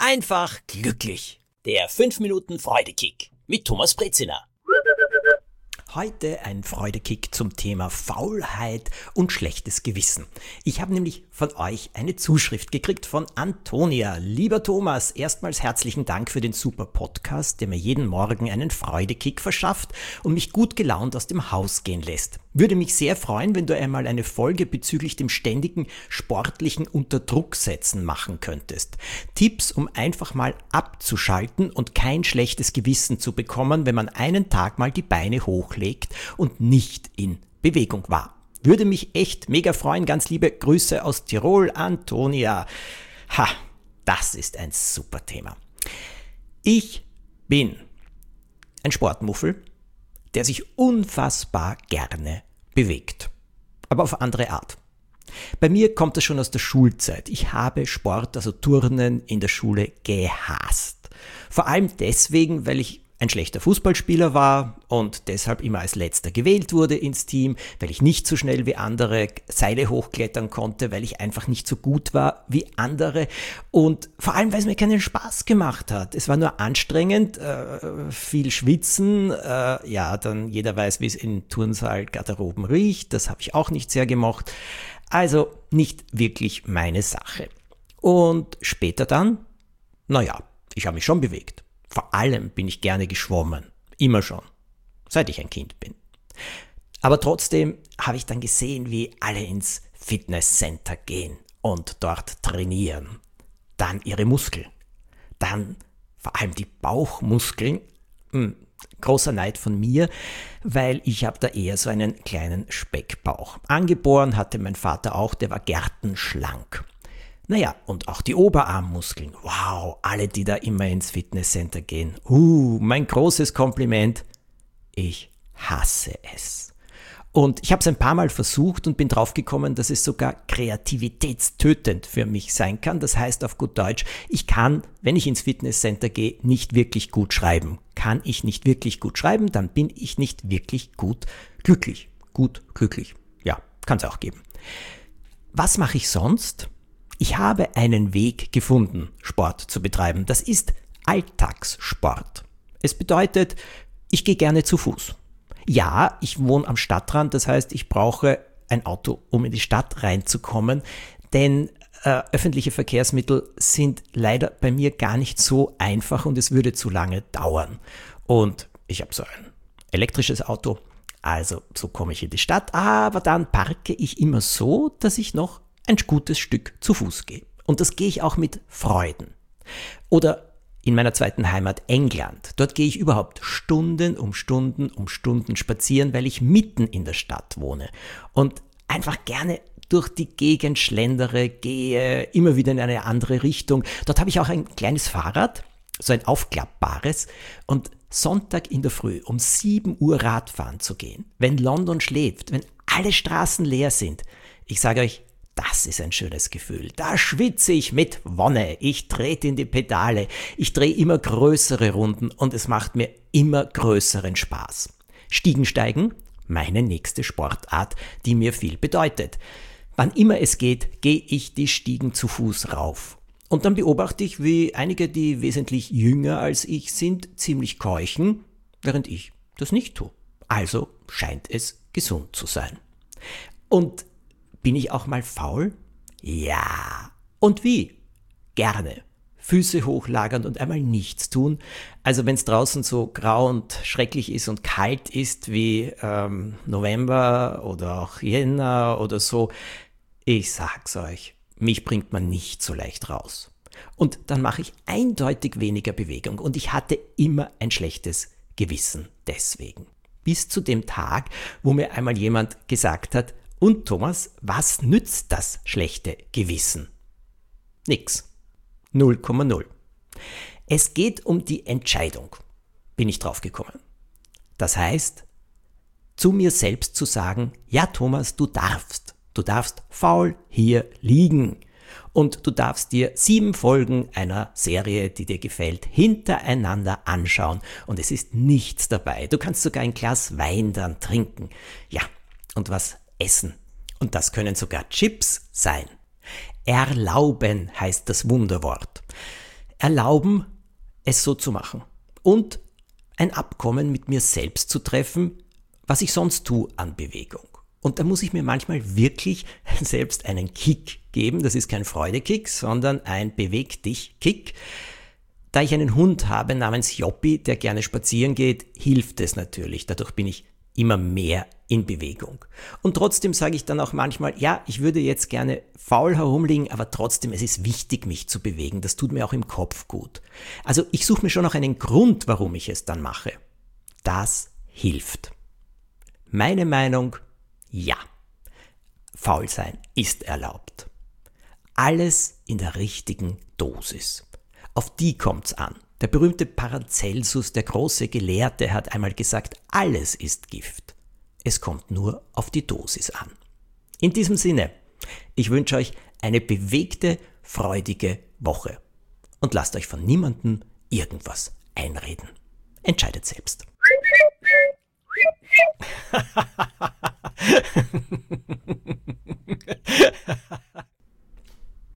einfach glücklich. Der 5 Minuten Freudekick mit Thomas Brezina. Heute ein Freudekick zum Thema Faulheit und schlechtes Gewissen. Ich habe nämlich von euch eine Zuschrift gekriegt von Antonia. Lieber Thomas, erstmals herzlichen Dank für den super Podcast, der mir jeden Morgen einen Freudekick verschafft und mich gut gelaunt aus dem Haus gehen lässt. Würde mich sehr freuen, wenn du einmal eine Folge bezüglich dem ständigen sportlichen Unterdrucksetzen machen könntest. Tipps, um einfach mal abzuschalten und kein schlechtes Gewissen zu bekommen, wenn man einen Tag mal die Beine hochlegt und nicht in Bewegung war. Würde mich echt mega freuen. Ganz liebe Grüße aus Tirol, Antonia. Ha, das ist ein super Thema. Ich bin ein Sportmuffel, der sich unfassbar gerne bewegt. Aber auf andere Art. Bei mir kommt das schon aus der Schulzeit. Ich habe Sport, also Turnen, in der Schule gehasst. Vor allem deswegen, weil ich ein schlechter Fußballspieler war und deshalb immer als Letzter gewählt wurde ins Team, weil ich nicht so schnell wie andere Seile hochklettern konnte, weil ich einfach nicht so gut war wie andere und vor allem, weil es mir keinen Spaß gemacht hat. Es war nur anstrengend, viel schwitzen, dann jeder weiß, wie es in Turnsaal Garderoben riecht, das habe ich auch nicht sehr gemocht. Also nicht wirklich meine Sache. Und später dann, ich habe mich schon bewegt. Vor allem bin ich gerne geschwommen. Immer schon. Seit ich ein Kind bin. Aber trotzdem habe ich dann gesehen, wie alle ins Fitnesscenter gehen und dort trainieren. Dann ihre Muskeln. Dann vor allem die Bauchmuskeln. Großer Neid von mir, weil ich habe da eher so einen kleinen Speckbauch. Angeboren hatte mein Vater auch, der war gärtenschlank. Und auch die Oberarmmuskeln. Wow, alle, die da immer ins Fitnesscenter gehen. Mein großes Kompliment. Ich hasse es. Und ich habe es ein paar Mal versucht und bin draufgekommen, dass es sogar kreativitätstötend für mich sein kann. Das heißt auf gut Deutsch, ich kann, wenn ich ins Fitnesscenter gehe, nicht wirklich gut schreiben. Kann ich nicht wirklich gut schreiben, dann bin ich nicht wirklich gut glücklich. Ja, kann es auch geben. Was mache ich sonst? Ich habe einen Weg gefunden, Sport zu betreiben. Das ist Alltagssport. Es bedeutet, ich gehe gerne zu Fuß. Ja, ich wohne am Stadtrand, das heißt, ich brauche ein Auto, um in die Stadt reinzukommen, denn öffentliche Verkehrsmittel sind leider bei mir gar nicht so einfach und es würde zu lange dauern. Und ich habe so ein elektrisches Auto, also so komme ich in die Stadt, aber dann parke ich immer so, dass ich noch ein gutes Stück zu Fuß gehe. Und das gehe ich auch mit Freuden. Oder in meiner zweiten Heimat England. Dort gehe ich überhaupt Stunden um Stunden spazieren, weil ich mitten in der Stadt wohne. Und einfach gerne durch die Gegend schlendere, gehe immer wieder in eine andere Richtung. Dort habe ich auch ein kleines Fahrrad, so ein aufklappbares. Und Sonntag in der Früh um 7 Uhr Radfahren zu gehen, wenn London schläft, wenn alle Straßen leer sind. Ich sage euch, das ist ein schönes Gefühl. Da schwitze ich mit Wonne. Ich trete in die Pedale. Ich drehe immer größere Runden und es macht mir immer größeren Spaß. Stiegensteigen, meine nächste Sportart, die mir viel bedeutet. Wann immer es geht, gehe ich die Stiegen zu Fuß rauf. Und dann beobachte ich, wie einige, die wesentlich jünger als ich sind, ziemlich keuchen, während ich das nicht tue. Also scheint es gesund zu sein. Und bin ich auch mal faul? Ja. Und wie? Gerne. Füße hochlagern und einmal nichts tun. Also wenn es draußen so grau und schrecklich ist und kalt ist wie November oder auch Jänner oder so, ich sag's euch, mich bringt man nicht so leicht raus. Und dann mache ich eindeutig weniger Bewegung und ich hatte immer ein schlechtes Gewissen deswegen. Bis zu dem Tag, wo mir einmal jemand gesagt hat, und Thomas, was nützt das schlechte Gewissen? Nix. 0,0. Es geht um die Entscheidung, bin ich drauf gekommen. Das heißt, zu mir selbst zu sagen, ja Thomas, du darfst faul hier liegen. Und du darfst dir 7 Folgen einer Serie, die dir gefällt, hintereinander anschauen. Und es ist nichts dabei. Du kannst sogar ein Glas Wein dann trinken. Ja, und was essen. Und das können sogar Chips sein. Erlauben heißt das Wunderwort. erlauben, es so zu machen und ein Abkommen mit mir selbst zu treffen, was ich sonst tue an Bewegung. Und da muss ich mir manchmal wirklich selbst einen Kick geben. Das ist kein Freudekick, sondern ein Beweg-dich-Kick. Da ich einen Hund habe namens Joppi, der gerne spazieren geht, hilft es natürlich. Dadurch bin ich immer mehr in Bewegung. Und trotzdem sage ich dann auch manchmal, ja, ich würde jetzt gerne faul herumliegen, aber trotzdem, es ist wichtig, mich zu bewegen. Das tut mir auch im Kopf gut. Also ich suche mir schon noch einen Grund, warum ich es dann mache. Das hilft. Meine Meinung, ja. Faul sein ist erlaubt. Alles in der richtigen Dosis. Auf die kommt's an. Der berühmte Paracelsus, der große Gelehrte, hat einmal gesagt, alles ist Gift. Es kommt nur auf die Dosis an. In diesem Sinne, ich wünsche euch eine bewegte, freudige Woche. Und lasst euch von niemandem irgendwas einreden. Entscheidet selbst.